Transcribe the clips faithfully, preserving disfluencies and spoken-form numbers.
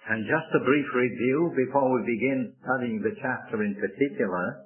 And just a brief review before we begin studying the chapter in particular.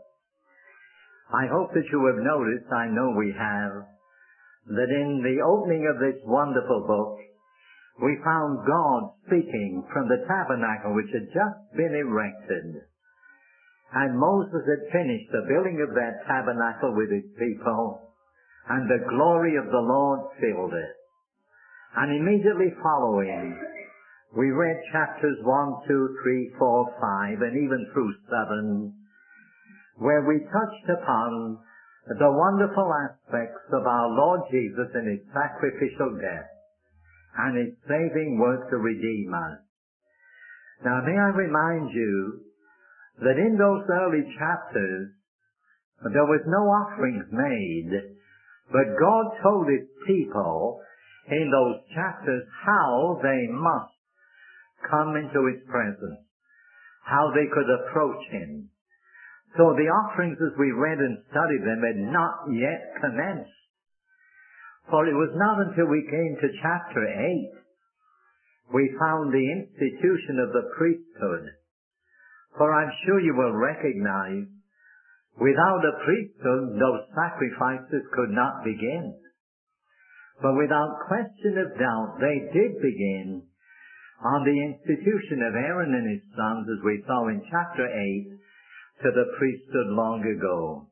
I hope that you have noticed, I know we have, that in the opening of this wonderful book, we found God speaking from the tabernacle which had just been erected. And Moses had finished the building of that tabernacle with his people, and the glory of the Lord filled it. And immediately following, we read chapters one, two, three, four, five, and even through seven, where we touched upon the wonderful aspects of our Lord Jesus and His sacrificial death and His saving work to redeem us. Now may I remind you that in those early chapters there was no offerings made, but God told His people in those chapters how they must come into His presence, how they could approach Him. So the offerings as we read and studied them had not yet commenced. For it was not until we came to chapter eight we found the institution of the priesthood. For I'm sure you will recognize, without a priesthood those sacrifices could not begin. But without question of doubt they did begin on the institution of Aaron and his sons, as we saw in chapter eight, to the priesthood long ago.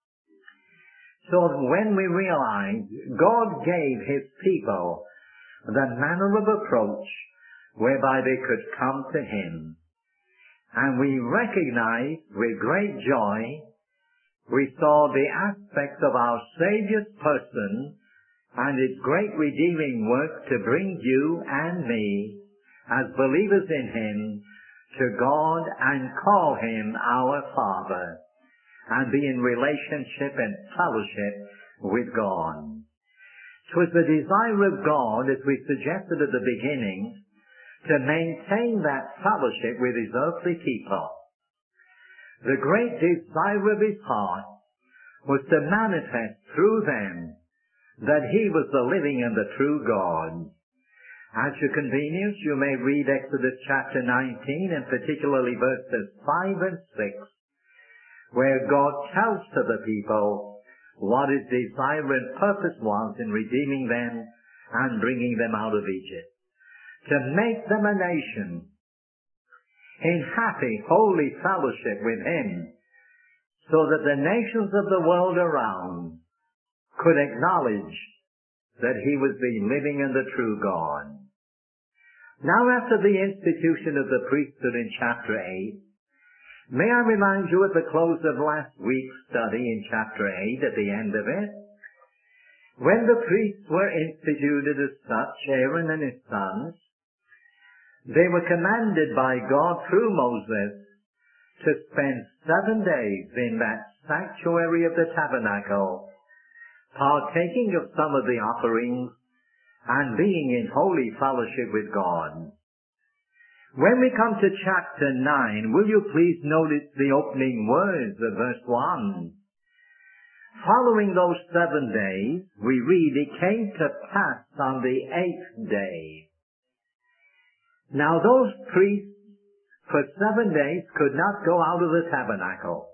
So when we realize God gave His people the manner of approach whereby they could come to Him, and we recognize with great joy, we saw the aspects of our Savior's person and His great redeeming work to bring you and me as believers in Him to God and call Him our Father and be in relationship and fellowship with God. It was the desire of God, as we suggested at the beginning, to maintain that fellowship with His earthly people. The great desire of His heart was to manifest through them that He was the living and the true God. At your convenience, you may read Exodus chapter nineteen, and particularly verses five and six, where God tells to the people what His desire and purpose was in redeeming them and bringing them out of Egypt. To make them a nation in happy, holy fellowship with Him, so that the nations of the world around could acknowledge that He was the living and the true God. Now after the institution of the priesthood in chapter eight, may I remind you at the close of last week's study in chapter eight, at the end of it, when the priests were instituted as such, Aaron and his sons, they were commanded by God through Moses to spend seven days in that sanctuary of the tabernacle, partaking of some of the offerings and being in holy fellowship with God. When we come to chapter nine, will you please notice the opening words of verse one? Following those seven days, we read, it came to pass on the eighth day. Now those priests for seven days could not go out of the tabernacle.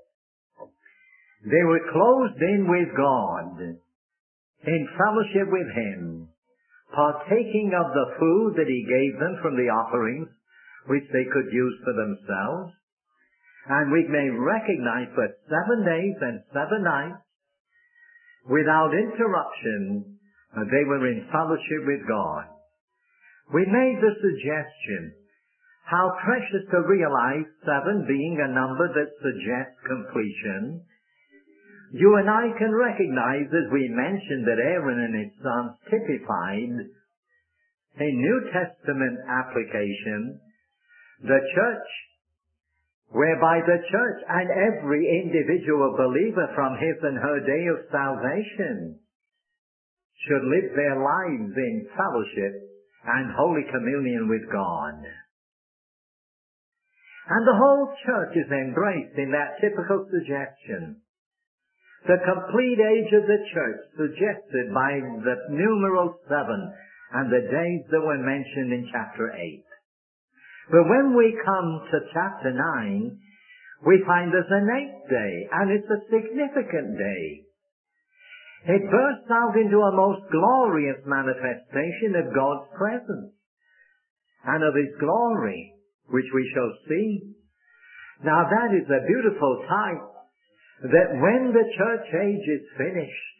They were closed in with God, in fellowship with Him, partaking of the food that He gave them from the offerings which they could use for themselves. And we may recognize for seven days and seven nights, without interruption, they were in fellowship with God. We made the suggestion, how precious to realize seven being a number that suggests completion. You and I can recognize, as we mentioned, that Aaron and his sons typified a New Testament application, the church, whereby the church and every individual believer from his and her day of salvation should live their lives in fellowship and holy communion with God. And the whole church is embraced in that typical suggestion. The complete age of the church suggested by the numeral seven and the days that were mentioned in chapter eight. But when we come to chapter nine, we find there's an eighth day, and it's a significant day. It bursts out into a most glorious manifestation of God's presence and of His glory, which we shall see. Now that is a beautiful type that when the church age is finished,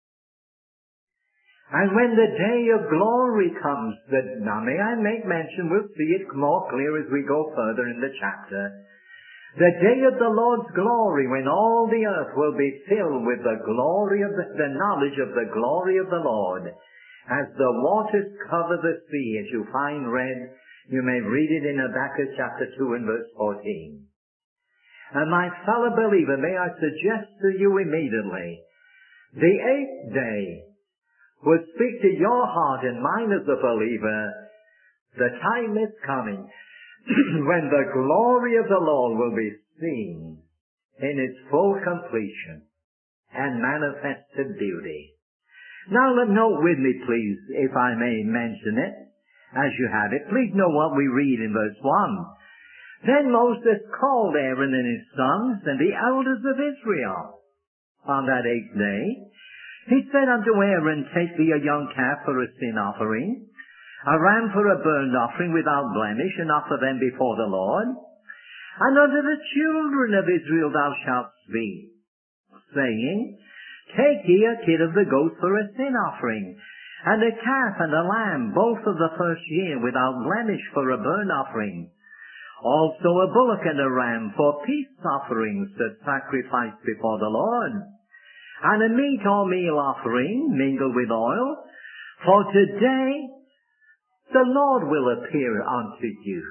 and when the day of glory comes, that, now may I make mention, we'll see it more clear as we go further in the chapter, the day of the Lord's glory, when all the earth will be filled with the glory of the, the knowledge of the glory of the Lord, as the waters cover the sea, as you find read, you may read it in Habakkuk chapter two and verse fourteen. And my fellow believer, may I suggest to you immediately, the eighth day will speak to your heart and mine as a believer. The time is coming when the glory of the Lord will be seen in its full completion and manifested beauty. Now note with me, please, if I may mention it, as you have it. Please know what we read in verse one. Then Moses called Aaron and his sons and the elders of Israel on that eighth day. He said unto Aaron, take thee a young calf for a sin offering, a ram for a burnt offering without blemish, and offer them before the Lord. And unto the children of Israel thou shalt speak, saying, take ye a kid of the goats for a sin offering, and a calf and a lamb, both of the first year, without blemish, for a burnt offering. Also a bullock and a ram for peace offerings that sacrifice before the Lord. And a meat or meal offering mingled with oil. For today the Lord will appear unto you.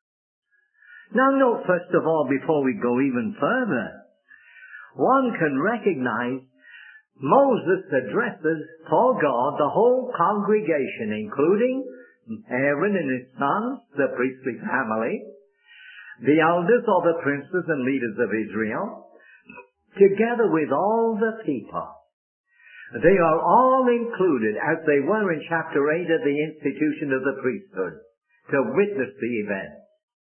Now note first of all, before we go even further, one can recognize Moses addresses for God the whole congregation, including Aaron and his sons, the priestly family, the elders or the princes and leaders of Israel, together with all the people. They are all included, as they were in chapter eight of the institution of the priesthood, to witness the event.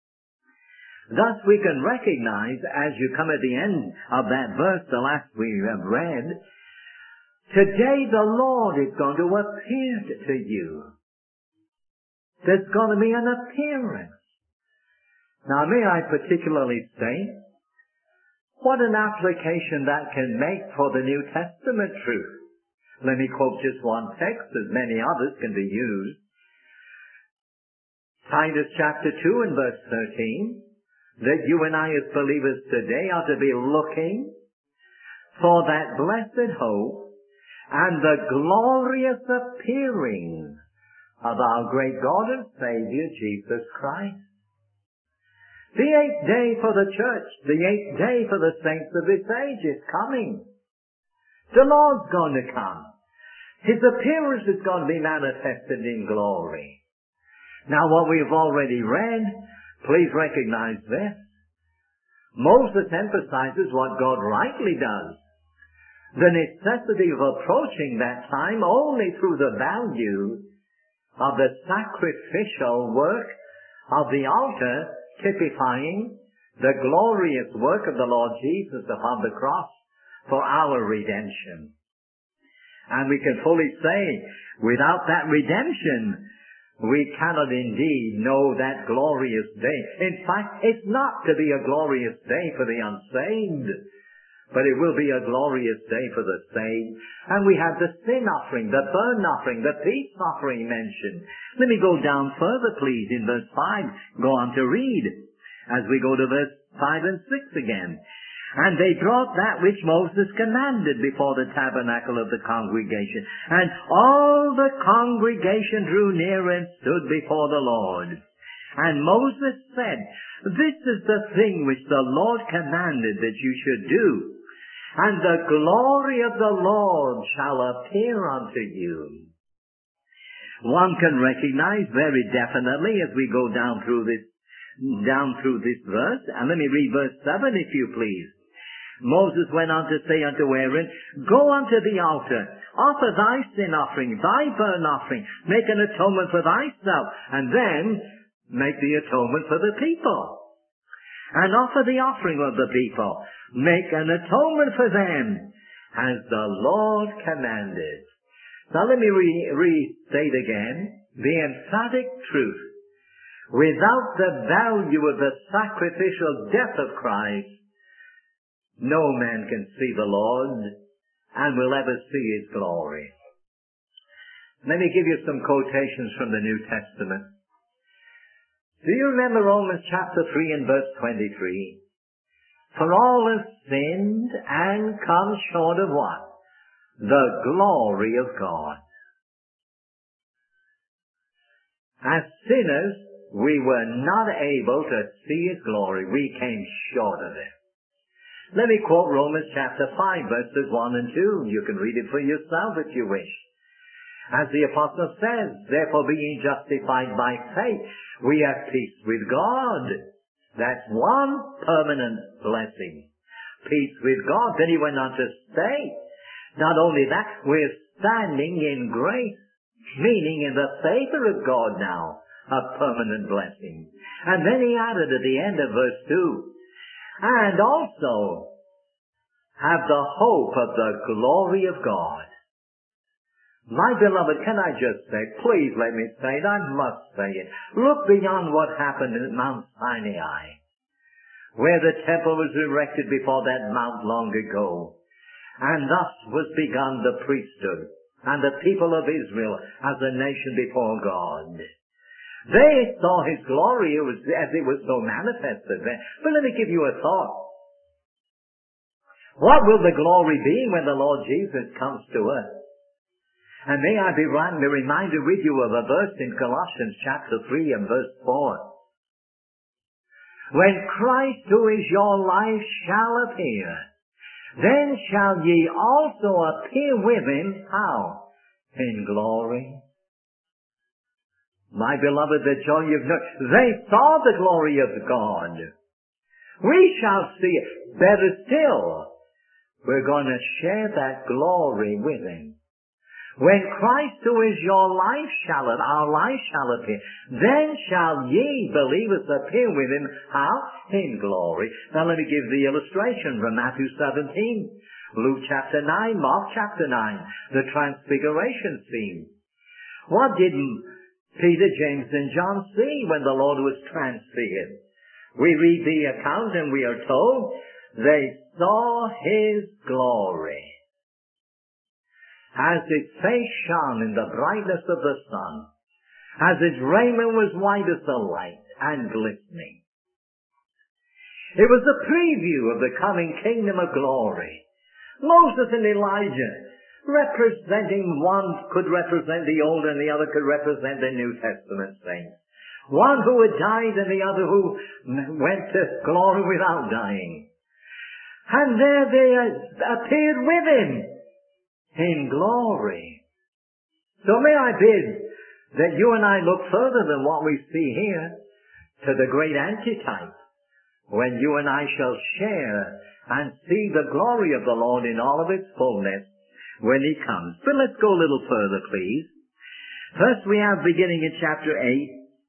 Thus we can recognize, as you come at the end of that verse, the last we have read, today the Lord is going to appear to you. There's going to be an appearance. Now may I particularly say, what an application that can make for the New Testament truth. Let me quote just one text, as many others can be used. Titus chapter two and verse thirteen, that you and I as believers today are to be looking for that blessed hope and the glorious appearing of our great God and Savior, Jesus Christ. The eighth day for the church, the eighth day for the saints of this age is coming. The Lord's going to come. His appearance is going to be manifested in glory. Now what we have already read, please recognize this. Moses emphasizes what God rightly does. The necessity of approaching that time only through the value of the sacrificial work of the altar, typifying the glorious work of the Lord Jesus upon the cross for our redemption. And we can fully say, without that redemption, we cannot indeed know that glorious day. In fact, it's not to be a glorious day for the unsaved, but it will be a glorious day for the saved. And we have the sin offering, the burnt offering, the peace offering mentioned. Let me go down further, please, in verse five. Go on to read as we go to verse five and six again. And they brought that which Moses commanded before the tabernacle of the congregation. And all the congregation drew near and stood before the Lord. And Moses said, this is the thing which the Lord commanded that you should do. And the glory of the Lord shall appear unto you. One can recognize very definitely as we go down through this, down through this verse. And let me read verse seven, if you please. Moses went on to say unto Aaron, go unto the altar, offer thy sin offering, thy burnt offering, make an atonement for thyself, and then make the atonement for the people. And offer the offering of the people. Make an atonement for them, as the Lord commanded. Now let me re- restate again the emphatic truth. Without the value of the sacrificial death of Christ, no man can see the Lord and will ever see His glory. Let me give you some quotations from the New Testament. Do you remember Romans chapter three and verse twenty-three? For all have sinned and come short of what? The glory of God. As sinners, we were not able to see His glory. We came short of it. Let me quote Romans chapter five, verses one and two. You can read it for yourself if you wish. As the apostle says, therefore being justified by faith, we have peace with God. That's one permanent blessing. Peace with God. Then he went on to say, not only that, we're standing in grace, meaning in the favor of God now, a permanent blessing. And then he added at the end of verse two, and also have the hope of the glory of God. My beloved, can I just say, please let me say it, I must say it. Look beyond what happened at Mount Sinai, where the temple was erected before that mount long ago. And thus was begun the priesthood and the people of Israel as a nation before God. They saw His glory as it was so manifested there. But let me give you a thought. What will the glory be when the Lord Jesus comes to us? And may I be reminded with you of a verse in Colossians chapter three and verse four. When Christ, who is your life, shall appear, then shall ye also appear with Him, how? In glory. My beloved, the joy of knowing, they saw the glory of God. We shall see it. Better still, we're going to share that glory with Him. When Christ, who is your life, shall, our life shall appear, then shall ye, believers, appear with Him, how? In glory. Now let me give the illustration from Matthew seventeen, Luke chapter nine, Mark chapter nine, the transfiguration scene. What did Peter, James, and John see when the Lord was transfigured? We read the account and we are told they saw His glory, as His face shone in the brightness of the sun, as His raiment was white as the light and glistening. It was a preview of the coming kingdom of glory. Moses and Elijah, representing, one could represent the Old and the other could represent the New Testament saints. One who had died and the other who went to glory without dying. And there they appeared with Him in glory. So may I bid that you and I look further than what we see here to the great antitype, when you and I shall share and see the glory of the Lord in all of its fullness when He comes. But let's go a little further, please. First we have, beginning in chapter eight,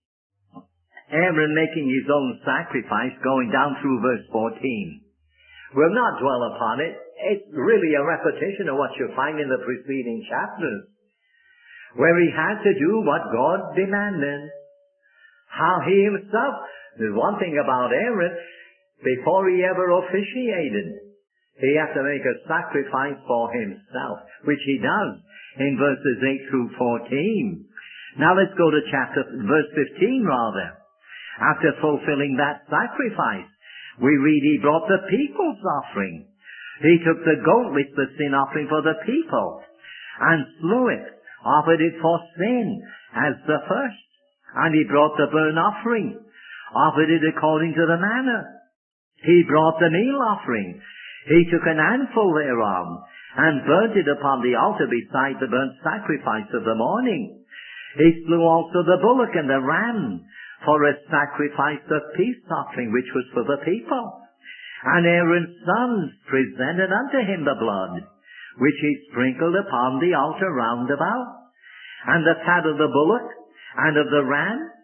Aaron making his own sacrifice, going down through verse fourteen. We'll not dwell upon it. It's really a repetition of what you find in the preceding chapters, where he had to do what God demanded. How he himself, there's one thing about Aaron, before he ever officiated, he had to make a sacrifice for himself, which he does in verses eight through fourteen. Now let's go to chapter, verse fifteen rather. After fulfilling that sacrifice, we read he brought the people's offering. He took the goat with the sin offering for the people and slew it, offered it for sin as the first. And he brought the burnt offering, offered it according to the manner. He brought the meal offering. He took an handful thereof and burnt it upon the altar beside the burnt sacrifice of the morning. He slew also the bullock and the ram for a sacrifice of peace offering, which was for the people. And Aaron's sons presented unto him the blood, which he sprinkled upon the altar round about. And the fat of the bullock and of the ram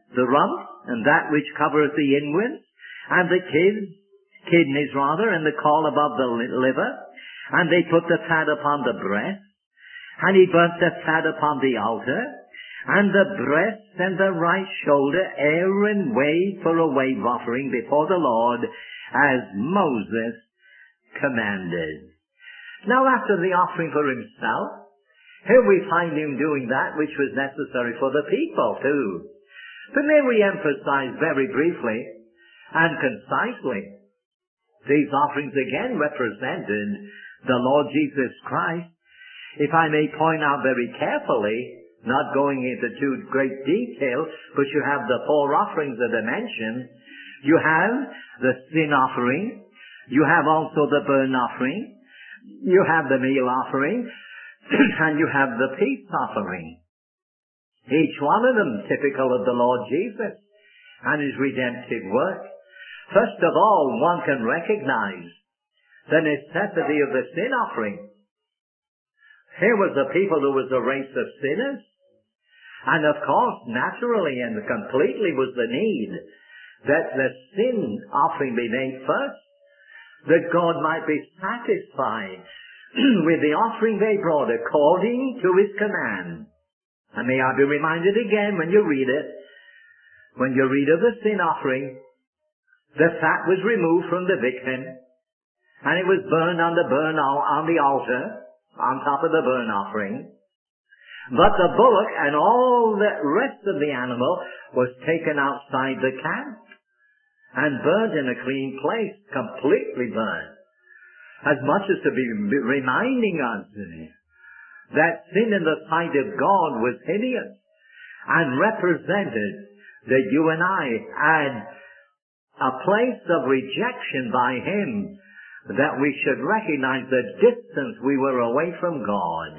the rump, and that which covereth the inwards, and the kids, kidneys rather, and the caul above the liver, and they put the fat upon the breast, and he burnt the fat upon the altar, and the breast and the right shoulder Aaron weighed for a wave offering before the Lord, as Moses commanded. Now after the offering for himself, here we find him doing that which was necessary for the people too. But may we emphasize very briefly and concisely, these offerings again represented the Lord Jesus Christ. If I may point out very carefully, not going into too great detail, but you have the four offerings that are mentioned. You have the sin offering. You have also the burnt offering. You have the meal offering. And you have the peace offering. Each one of them typical of the Lord Jesus and his redemptive work. First of all, one can recognize the necessity of the sin offering. Here was a people who was a race of sinners. And of course, naturally and completely was the need that the sin offering be made first, that God might be satisfied with the offering they brought according to his command. And may I be reminded again when you read it, when you read of the sin offering, the fat was removed from the victim, and it was burned on the burn on the altar, on top of the burnt offering. But the bullock and all the rest of the animal was taken outside the camp and burnt in a clean place, completely burnt. As much as to be reminding us that sin in the sight of God was hideous and represented that you and I had a place of rejection by him, that we should recognize the distance we were away from God.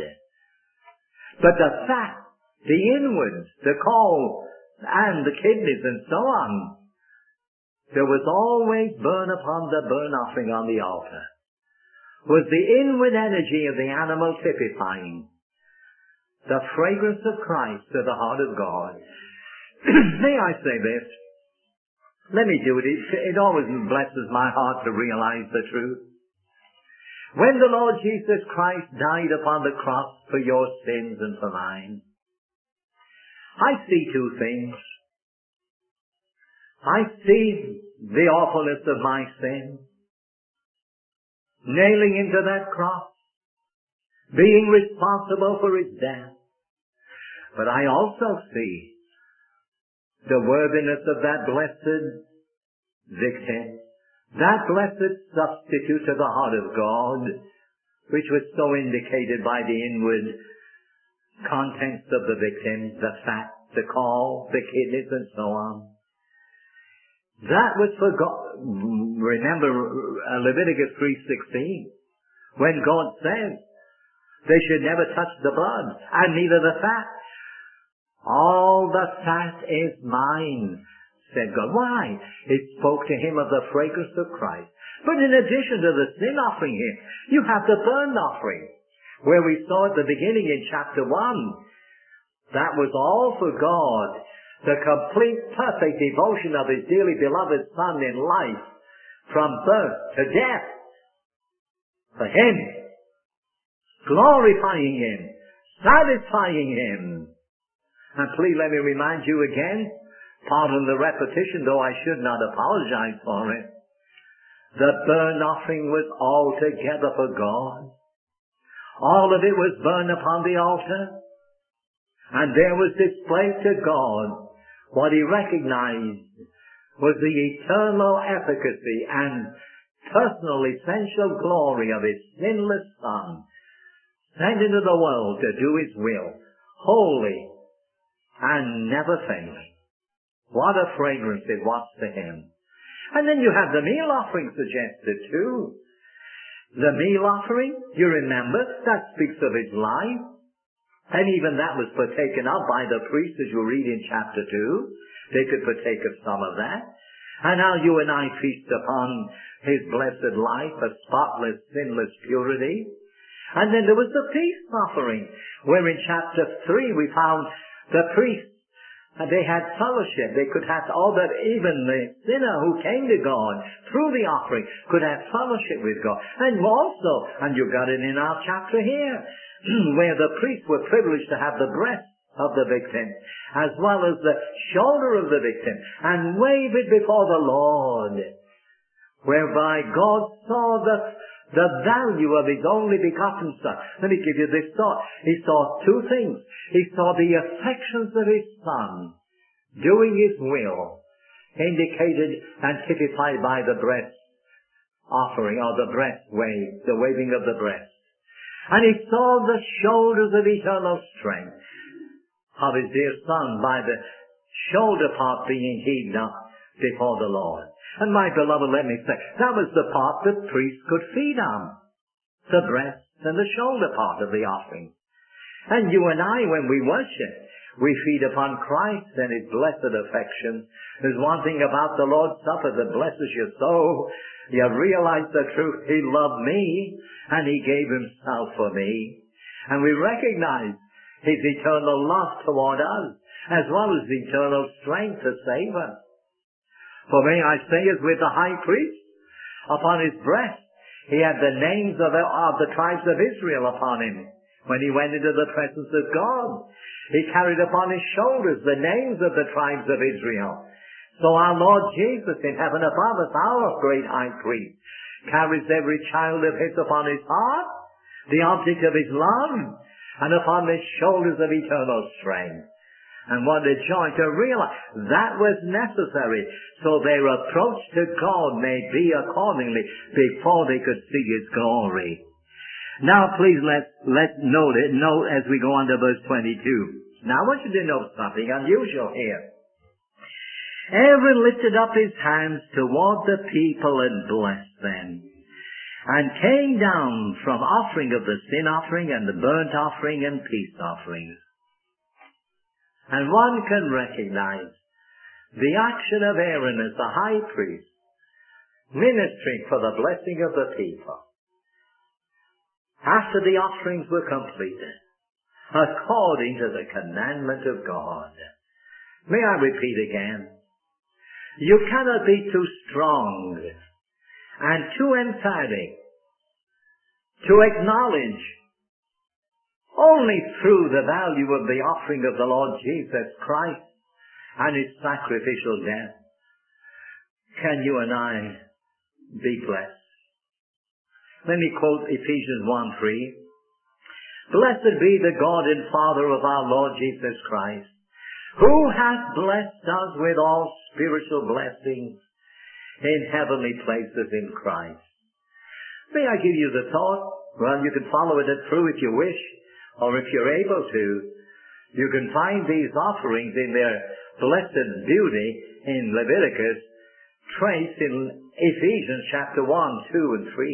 But the fat, the inwards, the caul, and the kidneys and so on, there was always burn upon the burnt offering on the altar. Was the inward energy of the animal typifying the fragrance of Christ to the heart of God. May I say this? Let me do it. It, it always blesses my heart to realize the truth. When the Lord Jesus Christ died upon the cross for your sins and for mine, I see two things. I see the awfulness of my sin, nailing into that cross, being responsible for his death. But I also see the worthiness of that blessed victim, that blessed substitute to the heart of God, which was so indicated by the inward contents of the victim, the fat, the caul, the kidneys, and so on. That was for God. Remember Leviticus three sixteen, when God says they should never touch the blood, and neither the fat. All the fat is mine, said God. Why? It spoke to him of the fragrance of Christ. But in addition to the sin offering here, you have the burnt offering, where we saw at the beginning in chapter one. That was all for God, the complete, perfect devotion of his dearly beloved Son in life, from birth to death, for him, glorifying him, satisfying him. And please let me remind you again, pardon the repetition, though I should not apologize for it, the burnt offering was altogether for God. All of it was burned upon the altar, and there was displayed to God what he recognized was the eternal efficacy and personal essential glory of his sinless Son, sent into the world to do his will, holy and never failing. What a fragrance it was to him. And then you have the meal offering suggested too. The meal offering, you remember, that speaks of his life. And even that was partaken of by the priests, as you read in chapter two. They could partake of some of that. And now you and I feast upon his blessed life, a spotless, sinless purity. And then there was the peace offering, where in chapter three we found the priests And they had fellowship. They could have, all that, even the sinner who came to God through the offering could have fellowship with God. And also, and you got it in our chapter here, where the priests were privileged to have the breast of the victim, as well as the shoulder of the victim, and wave it before the Lord, whereby God saw the, the value of His only begotten Son. Let me give you this thought. He saw two things. He saw the affections of His Son, doing His will, indicated and typified by the breast offering, or the breast wave, the waving of the breast. And He saw the shoulders of eternal strength of His dear Son by the shoulder part being heaved up before the Lord. And my beloved, let me say, that was the part that priests could feed on. The breast and the shoulder part of the offering. And you and I, when we worship, we feed upon Christ and His blessed affection. There's one thing about the Lord's Supper that blesses your soul. You realize the truth. He loved me, and He gave Himself for me. And we recognize His eternal love toward us, as well as eternal strength to save us. For may I say, as with the high priest, upon his breast, he had the names of the, of the tribes of Israel upon him. When he went into the presence of God, he carried upon his shoulders the names of the tribes of Israel. So our Lord Jesus in heaven above us, our great high priest, carries every child of his upon his heart, the object of his love, and upon the shoulders of eternal strength. And what a joy to realize that was necessary, so their approach to God may be accordingly before they could see His glory. Now please let's, let's note it, note as we go on to verse twenty-two. Now I want you to note something unusual here. Aaron lifted up his hands toward the people and blessed them, and came down from offering of the sin offering and the burnt offering and peace offerings. And one can recognize the action of Aaron as the high priest, ministering for the blessing of the people. After the offerings were completed, according to the commandment of God. May I repeat again? You cannot be too strong and too emphatic to acknowledge only through the value of the offering of the Lord Jesus Christ and His sacrificial death can you and I be blessed. Let me quote Ephesians one three. Blessed be the God and Father of our Lord Jesus Christ, who hath blessed us with all spiritual blessings in heavenly places in Christ. May I give you the thought? Well, you can follow it through if you wish. Or if you're able to, you can find these offerings in their blessed beauty in Leviticus, traced in Ephesians chapter one, two, and three.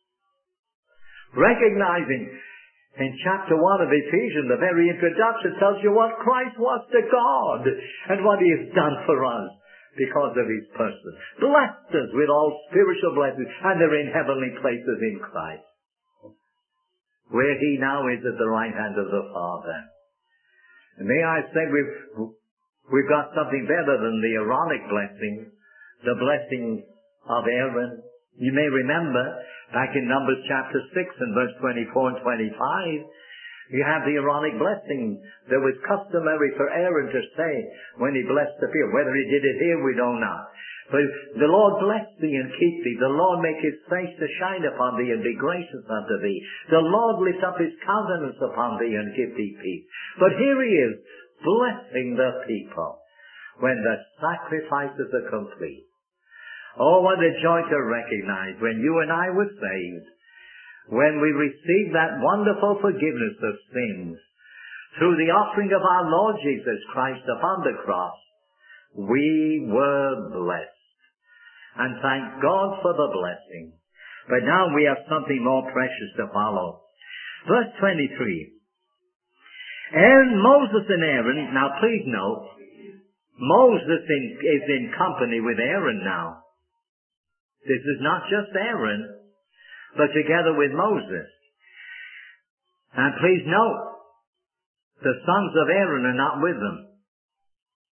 Recognizing in chapter one of Ephesians, the very introduction tells you what Christ was to God and what He has done for us because of His person. Blessed us with all spiritual blessings, and they're in heavenly places in Christ, where He now is at the right hand of the Father. And may I say, we've, we've got something better than the Aaronic blessing, the blessing of Aaron. You may remember, back in Numbers chapter six and verse twenty-four and twenty-five, you have the Aaronic blessing that was customary for Aaron to say when he blessed the people. Whether he did it here, we don't know. But the Lord bless thee and keep thee. The Lord make His face to shine upon thee and be gracious unto thee. The Lord lift up His countenance upon thee and give thee peace. But here He is, blessing the people when the sacrifices are complete. Oh, what a joy to recognize when you and I were saved, when we received that wonderful forgiveness of sins through the offering of our Lord Jesus Christ upon the cross. We were blessed. And thank God for the blessing. But now we have something more precious to follow. Verse twenty-three. Aaron, Moses and Aaron, now please note, Moses in, is in company with Aaron now. This is not just Aaron, but together with Moses. And please note, the sons of Aaron are not with them.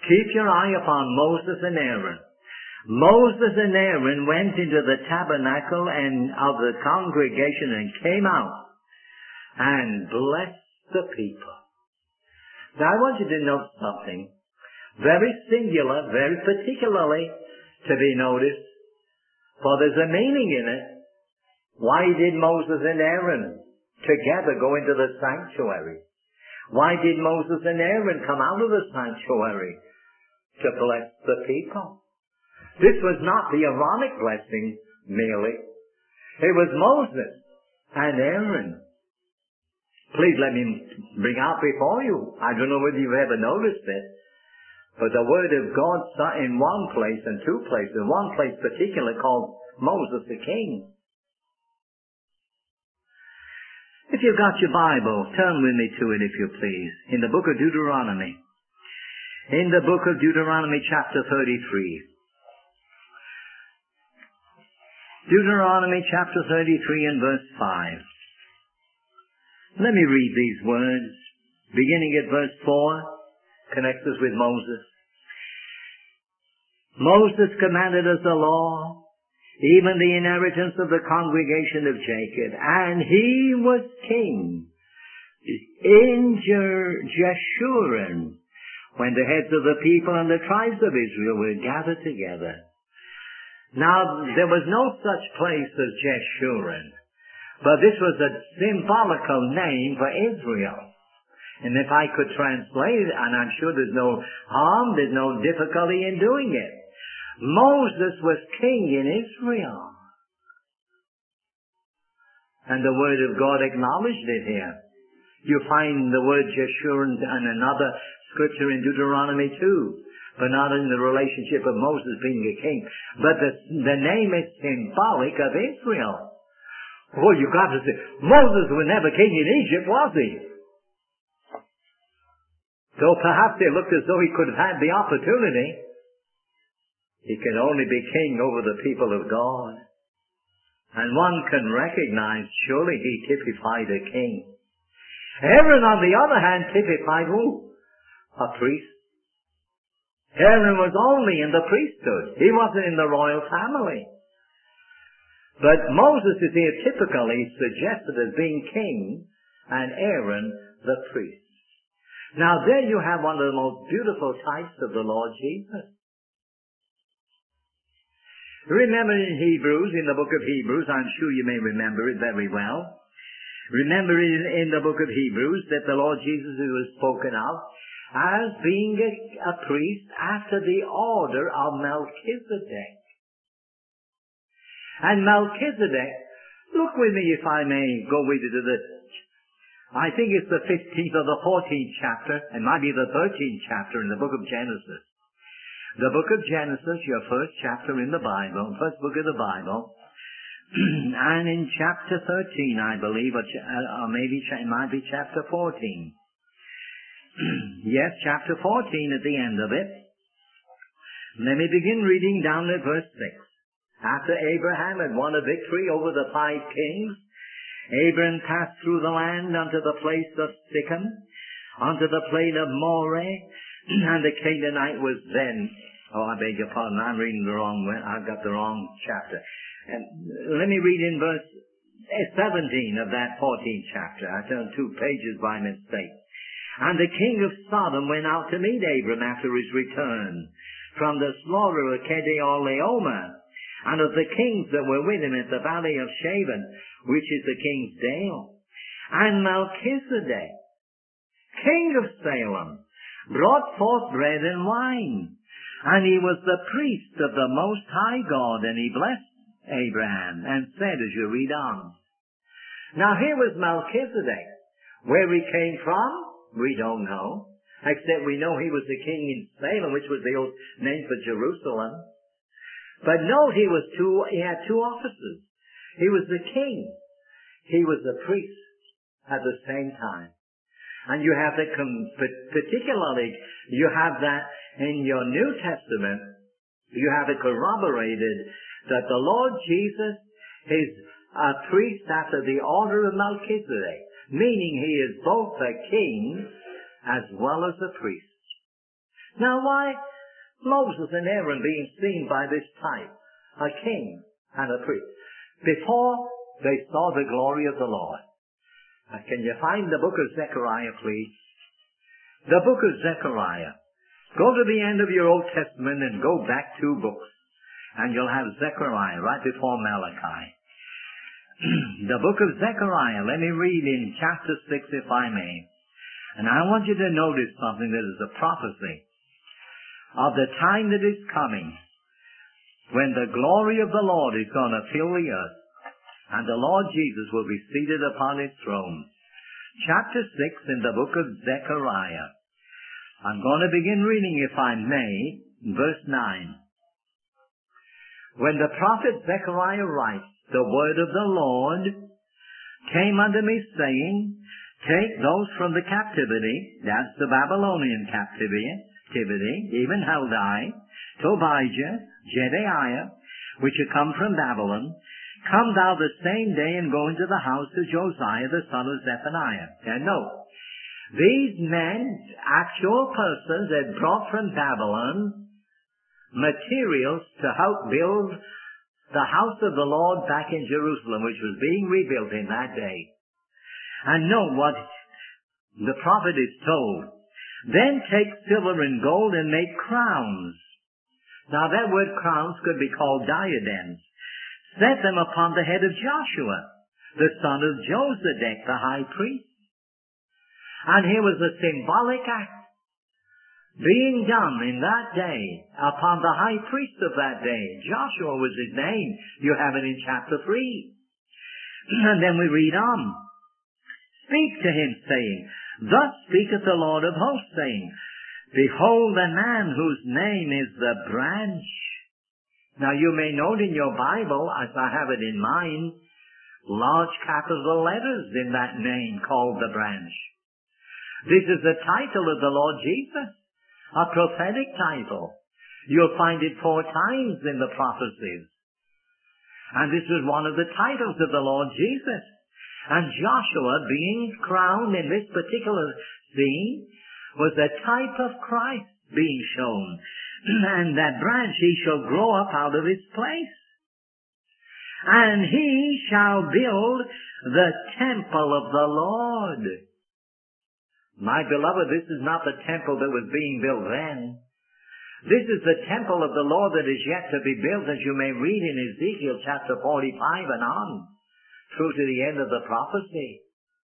Keep your eye upon Moses and Aaron. Moses and Aaron went into the tabernacle and of the congregation and came out and blessed the people. Now I want you to note something very singular, very particularly to be noticed, for there's a meaning in it. Why did Moses and Aaron together go into the sanctuary? Why did Moses and Aaron come out of the sanctuary? To bless the people. This was not the Aaronic blessing merely. It was Moses and Aaron. Please let me bring out before you, I don't know whether you've ever noticed it, but the Word of God in one place and two places, in one place particularly called Moses the king. If you've got your Bible, turn with me to it if you please, in the book of Deuteronomy. In the book of Deuteronomy chapter thirty-three. Deuteronomy chapter thirty-three and verse five. Let me read these words, beginning at verse four, connects us with Moses. Moses commanded us the law, even the inheritance of the congregation of Jacob, and he was king in Jeshurun, when the heads of the people and the tribes of Israel were gathered together. Now, there was no such place as Jeshurun, but this was a symbolical name for Israel. And if I could translate it, and I'm sure there's no harm, there's no difficulty in doing it. Moses was king in Israel. And the Word of God acknowledged it here. You find the word Jeshurun in another scripture in Deuteronomy too, but not in the relationship of Moses being a king. But the, the name is symbolic of Israel. Well, you've got to say, Moses was never king in Egypt, was he? Though perhaps it looked as though he could have had the opportunity. He can only be king over the people of God. And one can recognize, surely he typified a king. Aaron, on the other hand, typified who? A priest. Aaron was only in the priesthood. He wasn't in the royal family. But Moses is here typically suggested as being king, and Aaron the priest. Now there you have one of the most beautiful types of the Lord Jesus. Remember in Hebrews, in the book of Hebrews, I'm sure you may remember it very well. Remember in, in the book of Hebrews that the Lord Jesus was spoken of as being a, a priest after the order of Melchizedek. And Melchizedek, look with me if I may go with you to the, I think it's the fifteenth or the fourteenth chapter, it might be the thirteenth chapter in the book of Genesis. The book of Genesis, your first chapter in the Bible, first book of the Bible, and in chapter thirteen, I believe, or, or maybe it might be chapter fourteen. Yes, chapter fourteen at the end of it. Let me begin reading down at verse six. After Abraham had won a victory over the five kings, Abraham passed through the land unto the place of Sichem, unto the plain of Moreh, and the Canaanite was then, oh, I beg your pardon, I'm reading the wrong one, I've got the wrong chapter. And let me read in verse seventeen of that fourteenth chapter. I turned two pages by mistake. And the king of Sodom went out to meet Abram after his return from the slaughter of Kedorlaomer, and of the kings that were with him at the valley of Shaven, which is the king's dale. And Melchizedek, king of Salem, brought forth bread and wine, and he was the priest of the Most High God, and he blessed Abraham and said, as you read on. Now here was Melchizedek. Where he came from, we don't know, except we know he was the king in Salem, which was the old name for Jerusalem. But note, he was two, he had two offices. He was the king. He was the priest at the same time. And you have that, particularly, you have that in your New Testament, you have it corroborated that the Lord Jesus is a priest after the order of Melchizedek, meaning he is both a king as well as a priest. Now why Moses and Aaron being seen by this type, a king and a priest, before they saw the glory of the Lord? Now, can you find the book of Zechariah, please? The book of Zechariah. Go to the end of your Old Testament and go back two books, and you'll have Zechariah right before Malachi. The book of Zechariah, let me read in chapter six, if I may. And I want you to notice something that is a prophecy of the time that is coming when the glory of the Lord is going to fill the earth and the Lord Jesus will be seated upon his throne. Chapter six in the book of Zechariah. I'm going to begin reading, if I may, verse nine. When the prophet Zechariah writes, the word of the Lord came unto me, saying, take those from the captivity, that's the Babylonian captivity, even Heldai, Tobijah, Jedaiah, which are come from Babylon, come thou the same day and go into the house of Josiah the son of Zephaniah. And note, these men, actual persons, had brought from Babylon materials to help build the house of the Lord back in Jerusalem, which was being rebuilt in that day. And note what the prophet is told. Then take silver and gold and make crowns. Now that word crowns could be called diadems. Set them upon the head of Joshua, the son of Josedek, the high priest. And here was a symbolic act being done in that day upon the high priest of that day. Joshua was his name. You have it in chapter three. And then we read on. Speak to him, saying, thus speaketh the Lord of hosts, saying, behold a man whose name is the branch. Now you may note in your Bible, as I have it in mine, large capital letters in that name called the branch. This is the title of the Lord Jesus. A prophetic title. You'll find it four times in the prophecies. And this was one of the titles of the Lord Jesus. And Joshua, being crowned in this particular scene, was a type of Christ being shown. And that branch he shall grow up out of his place. And he shall build the temple of the Lord. My beloved, this is not the temple that was being built then. This is the temple of the Lord that is yet to be built, as you may read in Ezekiel chapter forty-five and on, through to the end of the prophecy.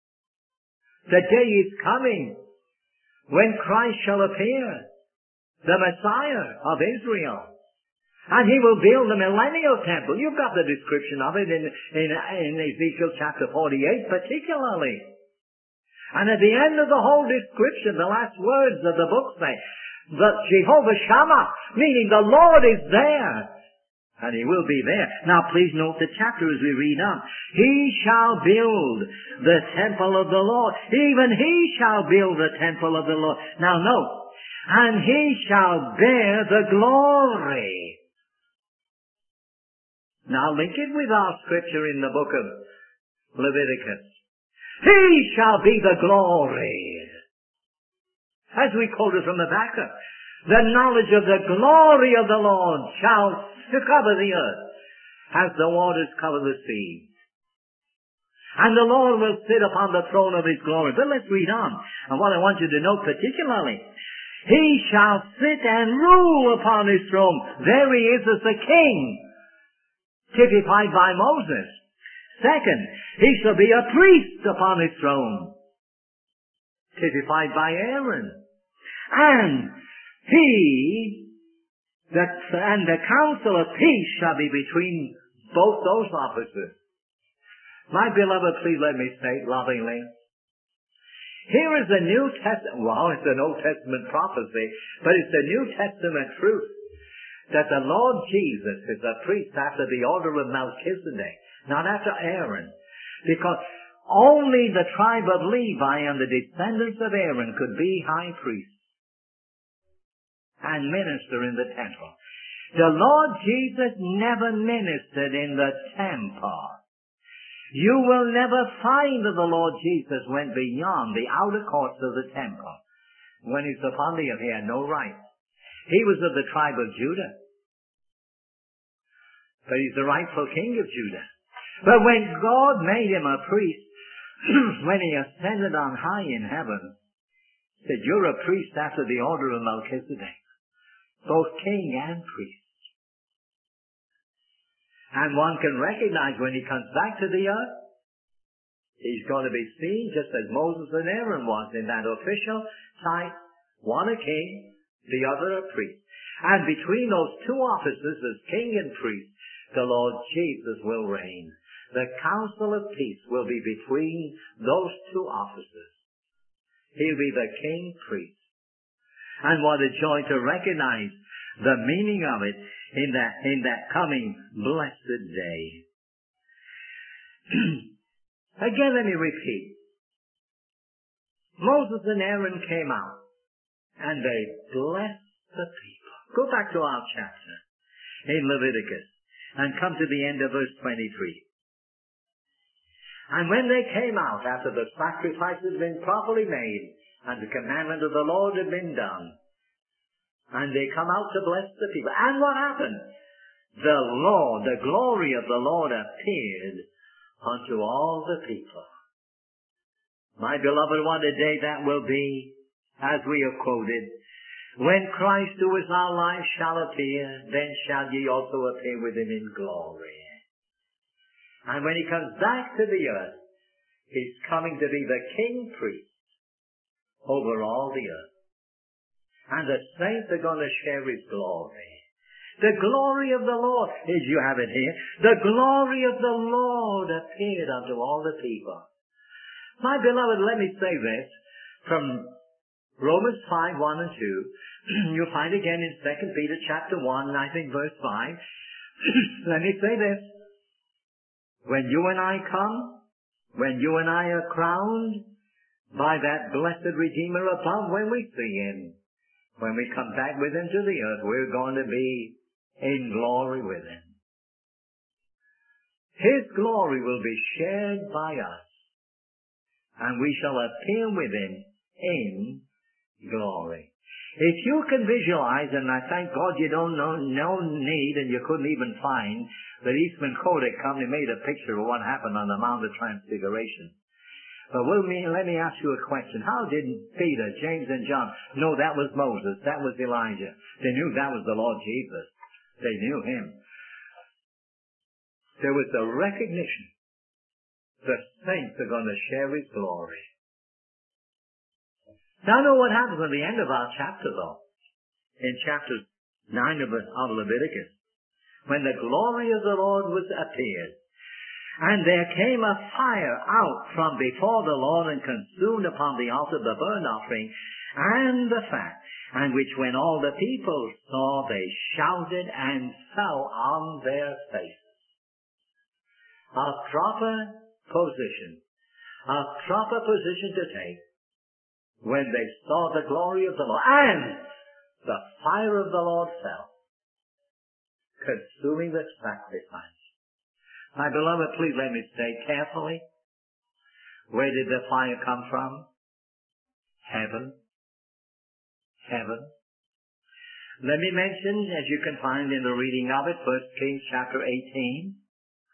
The day is coming when Christ shall appear, the Messiah of Israel. And he will build a millennial temple. You've got the description of it in, in, in Ezekiel chapter forty-eight particularly. And at the end of the whole description, the last words of the book say, that Jehovah Shammah, meaning the Lord is there. And he will be there. Now please note the chapter as we read on. He shall build the temple of the Lord. Even he shall build the temple of the Lord. Now note, and he shall bear the glory. Now link it with our scripture in the book of Leviticus. He shall be the glory. As we quoted from the Habakkuk, the knowledge of the glory of the Lord shall cover the earth as the waters cover the sea. And the Lord will sit upon the throne of his glory. But let's read on. And what I want you to note particularly, he shall sit and rule upon his throne. There he is as the king, typified by Moses. Second, he shall be a priest upon his throne, typified by Aaron. And he, that, and the council of peace shall be between both those officers. My beloved, please let me say lovingly, here is the New Testament, well, it's an Old Testament prophecy, but it's the New Testament truth that the Lord Jesus is a priest after the order of Melchizedek. Not after Aaron. Because only the tribe of Levi and the descendants of Aaron could be high priests and minister in the temple. The Lord Jesus never ministered in the temple. You will never find that the Lord Jesus went beyond the outer courts of the temple. When he's upon the earth, he had no right He was of the tribe of Judah. But he's the rightful king of Judah. But when God made him a priest, when he ascended on high in heaven, he said, you're a priest after the order of Melchizedek. Both king and priest. And one can recognize when he comes back to the earth, he's going to be seen just as Moses and Aaron was in that official type. One a king, the other a priest. And between those two offices as king and priest, the Lord Jesus will reign. The council of peace will be between those two offices. He'll be the king priest. And what a joy to recognize the meaning of it in that, in that coming blessed day. Again, let me repeat. Moses and Aaron came out and they blessed the people. Go back to our chapter in Leviticus and come to the end of verse twenty-three. And when they came out after the sacrifice had been properly made and the commandment of the Lord had been done, and they come out to bless the people. And what happened? The Lord, the glory of the Lord appeared unto all the people. My beloved, what a day that will be, as we have quoted. When Christ, who is our life, shall appear, then shall ye also appear with him in glory. And when he comes back to the earth, he's coming to be the king priest over all the earth. And the saints are going to share his glory. The glory of the Lord, as you have it here, the glory of the Lord appeared unto all the people. My beloved, let me say this from Romans five, one and two. You'll find again in Second Peter chapter one, I think verse five. Let me say this. When you and I come, when you and I are crowned by that blessed Redeemer above, when we see him, when we come back with him to the earth, we're going to be in glory with him. His glory will be shared by us, and we shall appear with him in glory. If you can visualize, and I thank God you don't know no need, and you couldn't even find, that Eastman Kodak Company made a picture of what happened on the Mount of Transfiguration. But will me, let me ask you a question. How did Peter, James, and John know that was Moses, that was Elijah? They knew that was the Lord Jesus. They knew him. There was a recognition. The saints are going to share his glory. Now know what happens at the end of our chapter, though. In chapter nine of, of Leviticus. When the glory of the Lord was appeared. And there came a fire out from before the Lord and consumed upon the altar the burnt offering and the fat. And which when all the people saw, they shouted and fell on their faces. A proper position. A proper position to take when they saw the glory of the Lord. And the fire of the Lord fell, consuming the sacrifice. My beloved, please let me say carefully, where did the fire come from? Heaven. Heaven. Let me mention, as you can find in the reading of it, First Kings chapter eighteen,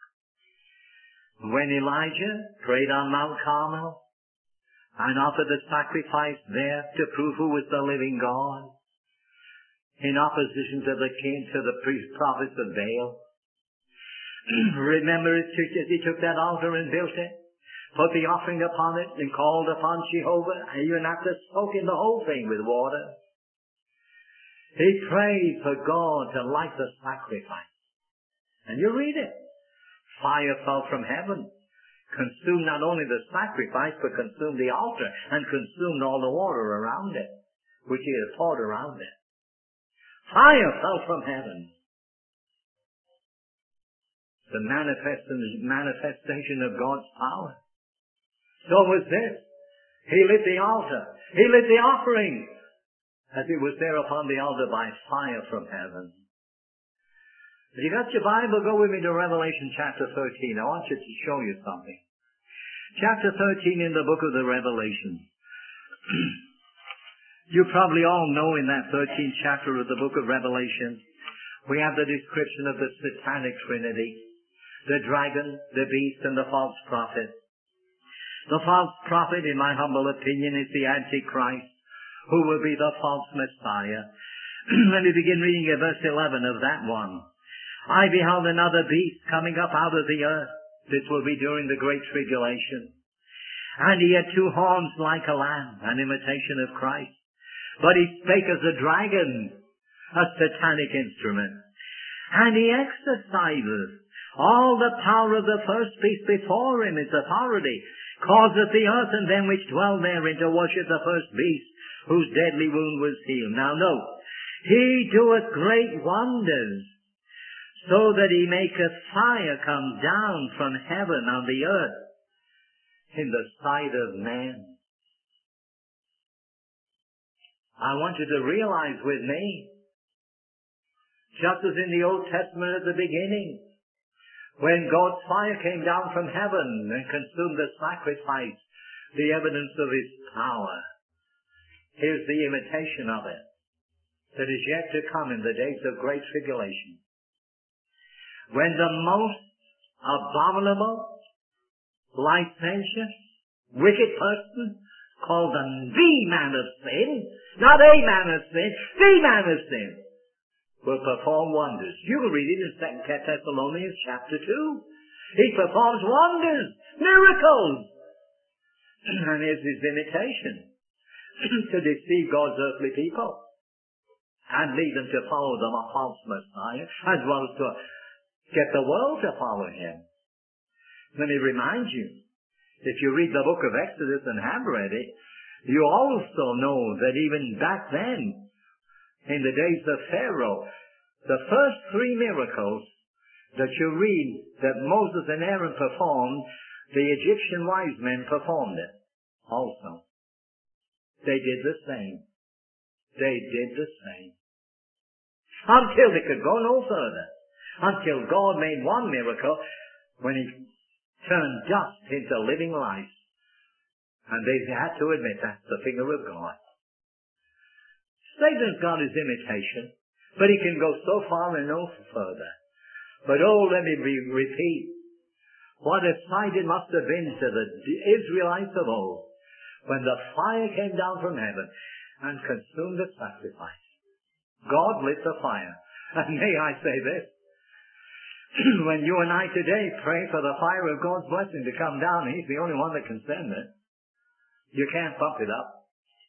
when Elijah prayed on Mount Carmel and offered the sacrifice there to prove who was the living God, in opposition to the king, to the priest prophets of Baal. Remember, he took that altar and built it, put the offering upon it, and called upon Jehovah, even after soaking the whole thing with water. He prayed for God to light the sacrifice. And you read it. Fire fell from heaven, consumed not only the sacrifice, but consumed the altar, and consumed all the water around it, which he had poured around it. Fire fell from heaven. The manifestation of God's power. So was this. He lit the altar. He lit the offering as it was there upon the altar by fire from heaven. If you got your Bible, go with me to Revelation chapter thirteen. I want you to show you something. Chapter thirteen in the book of the Revelation. You probably all know in that thirteenth chapter of the book of Revelation, we have the description of the satanic trinity, the dragon, the beast, and the false prophet. The false prophet, in my humble opinion, is the Antichrist, who will be the false Messiah. Let me begin reading at verse eleven of that one. I beheld another beast coming up out of the earth. This will be during the great tribulation. And he had two horns like a lamb, an imitation of Christ. But he spake as a dragon, a satanic instrument. And he exercises all the power of the first beast before him, his authority, causeth the earth and them which dwell therein to worship the first beast, whose deadly wound was healed. Now note, he doeth great wonders, so that he maketh fire come down from heaven on the earth in the sight of men. I want you to realize with me, just as in the Old Testament at the beginning, when God's fire came down from heaven and consumed the sacrifice, the evidence of his power, here's the imitation of it that is yet to come in the days of great tribulation. When the most abominable, licentious, wicked person, called the, the man of sin, not a man of sin, the man of sin, will perform wonders. You can read it in Second Thessalonians chapter two. He performs wonders, miracles. And here's his imitation, to deceive God's earthly people and lead them to follow them, a false Messiah, as well as to get the world to follow him. Let me remind you, if you read the book of Exodus and have read it, you also know that even back then, in the days of Pharaoh, the first three miracles that you read that Moses and Aaron performed, the Egyptian wise men performed it also. They did the same. They did the same. Until they could go no further. Until God made one miracle when he turned dust into living life. And they had to admit that's the finger of God. Satan's got his imitation, but he can go so far and no further. But oh, let me re- repeat, what a sight it must have been to the Israelites of old when the fire came down from heaven and consumed the sacrifice. God lit the fire. And may I say this, when you and I today pray for the fire of God's blessing to come down, he's the only one that can send it. You can't bump it up.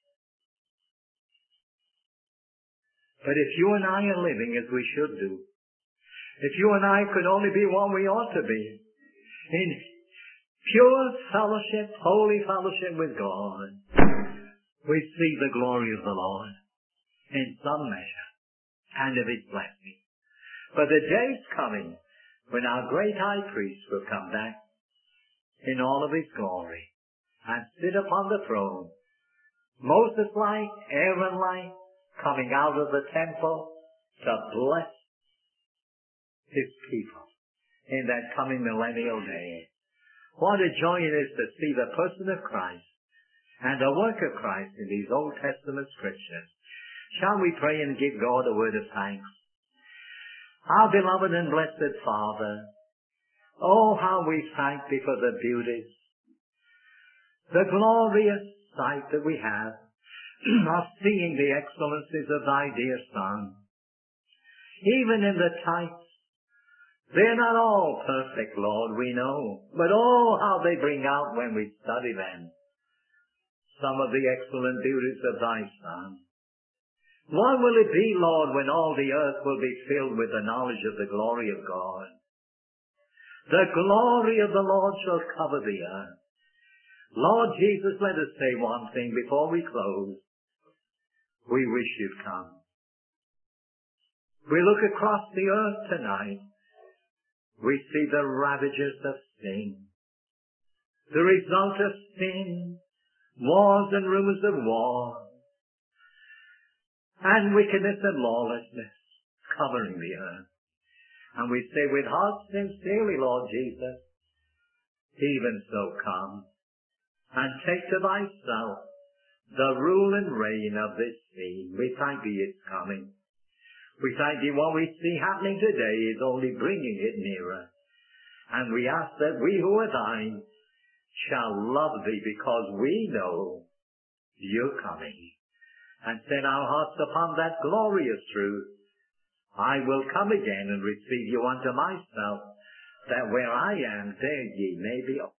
But if you and I are living as we should do, if you and I could only be what we ought to be, in pure fellowship, holy fellowship with God, we see the glory of the Lord in some measure and of his blessing. But the day's coming when our great high priest will come back in all of his glory and sit upon the throne, Moses-like, Aaron-like, coming out of the temple to bless his people in that coming millennial day. What a joy it is to see the person of Christ and the work of Christ in these Old Testament scriptures. Shall we pray and give God a word of thanks? Our beloved and blessed Father, oh, how we thank thee for the beauties, the glorious sight that we have of seeing the excellencies of thy dear Son. Even in the types, they're not all perfect, Lord, we know, but oh, how they bring out when we study them some of the excellent beauties of thy Son. What will it be, Lord, when all the earth will be filled with the knowledge of the glory of God? The glory of the Lord shall cover the earth. Lord Jesus, let us say one thing before we close. We wish you'd come. We look across the earth tonight. We see the ravages of sin. The result of sin, wars and rumors of war, and wickedness and lawlessness covering the earth. And we say with hearts sincerely, Lord Jesus, even so come and take to thyself the rule and reign of this scene. We thank thee it's coming. We thank thee what we see happening today is only bringing it nearer. And we ask that we who are thine shall love thee because we know you're coming. And set our hearts upon that glorious truth. I will come again and receive you unto myself, that where I am, there ye may be.